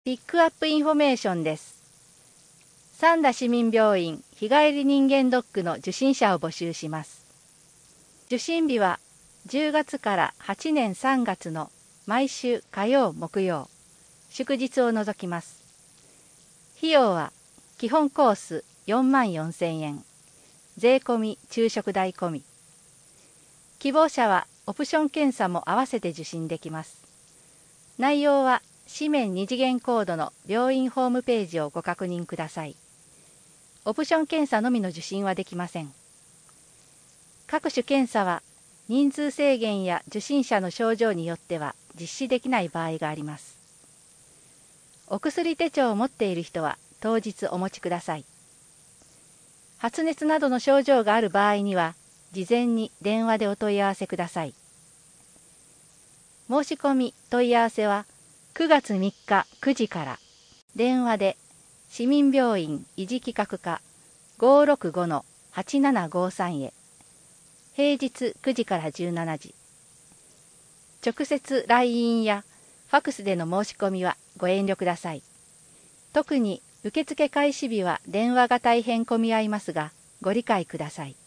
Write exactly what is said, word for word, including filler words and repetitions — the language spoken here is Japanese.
ピックアップインフォメーションです。三田市民病院日帰り人間ドックの受診者を募集します。受診日はじゅうがつからはちねんさんがつの毎週火曜木曜、祝日を除きます。費用は基本コースよんまんよんせんえん、税込み昼食代込み。希望者はオプション検査も合わせて受診できます。内容は紙面に次元コードの病院ホームページをご確認ください。オプション検査のみの受診はできません。各種検査は人数制限や受診者の症状によっては実施できない場合があります。お薬手帳を持っている人は当日お持ちください。発熱などの症状がある場合には事前に電話でお問い合わせください。申し込み問い合わせはくがつみっかくじから電話で市民病院維持企画課 ごーろくごのはちななごさん へ、平日くじからじゅうしちじ、直接 ライン やファクスでの申し込みはご遠慮ください。特に受付開始日は電話が大変混み合いますがご理解ください。